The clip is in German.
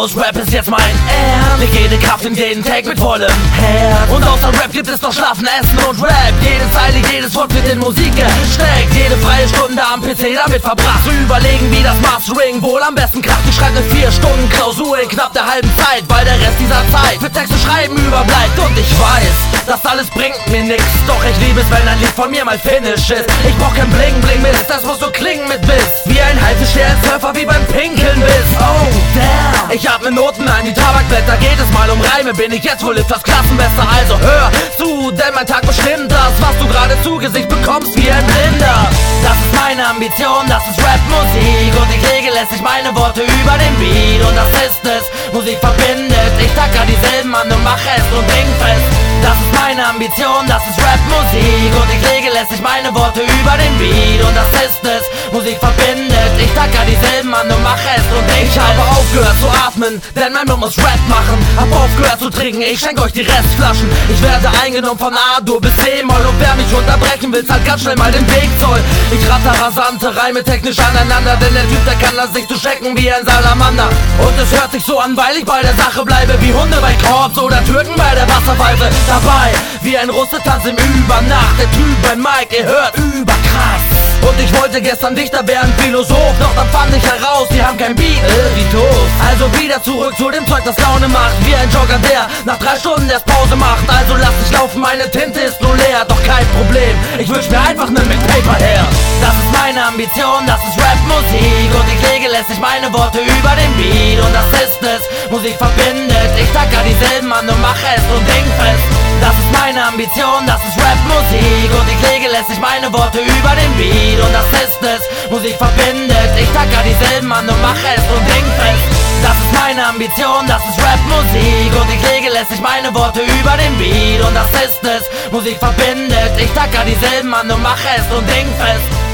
Rhythmus, Rap ist jetzt mein Ernst. Leg jede Kraft in jeden Take mit vollem Herz. Und außer Rap gibt es noch Schlafen, Essen und Rap. Jede Zeile, jedes Wort wird in Musik gesteckt. Jede freie Stunde am PC damit verbracht, zu überlegen, wie das Mastering wohl am besten kracht. Ich schreibe 4 Stunden Klausur in knapp der halben Zeit, weil der Rest dieser Zeit für Texte schreiben überbleibt. Und ich weiß, das alles bringt mir nix, doch ich liebe es, wenn ein Lied von mir mal finish ist. Ich brauch kein Bling Bling Mist, das muss so klingen mit Biss, wie ein Haifisch, der ein Surfer wie beim Pinkeln bist. Oh damn, ich atme Noten ein wie Tabakblätter, geht es mal um Reime, bin ich jetzt wohl etwas Klassenbester. Also hör zu, denn mein Tag bestimmt das, was du gerade zu Gesicht bekommst wie ein Blinder. Das ist meine Ambition, das ist Rap-Musik, und ich regelmäßig meine Worte über den Beat. Und das ist es, Musik verbindet, ich tacker dieselben an und mache es und ding fest. Das ist meine Ambition, das ist Rap-Musik, und ich regelmäßig meine Worte über den Beat. Und das ist es, Musik verbindet, ich tacker dieselben an und mache es und ding fest. Ich habe aufgehört zu atmen, denn mein Mund muss Rap machen. Hab aufgehört zu trinken, ich schenk euch die Restflaschen. Ich werde eingenommen von A-Dur bis C-Moll, und wer mich unterbrechen will, zahlt ganz schnell mal den Weg zoll. Ich ratter rasante Reime technisch aneinander, denn der Typ, der kann das nicht zu checken wie ein Salamander. Und es hört sich so an, weil ich bei der Sache bleibe, wie Hunde bei Korps oder Türken bei der Wasserpfeife. Dabei, wie ein Russe tanzt im Übernacht, der Typ beim Mike, ihr hört überkrass. Und ich wollte gestern Dichter werden, Philosoph, doch dann fand ich heraus, die haben kein Beat, wie doof. Also wieder zurück zu dem Zeug, das Laune macht, wie ein Jogger, der nach 3 Stunden erst Pause macht. Also lass ich laufen, meine Tinte ist nur leer, doch kein Problem, ich wünsch mir einfach ne Big Paper her. Das ist meine Ambition, das ist Rap-Musik, und ich regelmäßig meine Worte über den Beat. Und das ist es, Musik verbindet, ich tacker dieselben an und mache es und ding fest. Das ist meine Ambition, das ist Rap-Musik, und ich regelmäßig meine Worte über den Beat. Und das ist es, Musik verbindet, ich tacker dieselben an und mache es und ding fest. Das ist meine Ambition, das ist Rap-Musik, und ich regelmäßig meine Worte über den Beat. Und das ist es, Musik verbindet, ich tacker dieselben an und mache es und ding fest.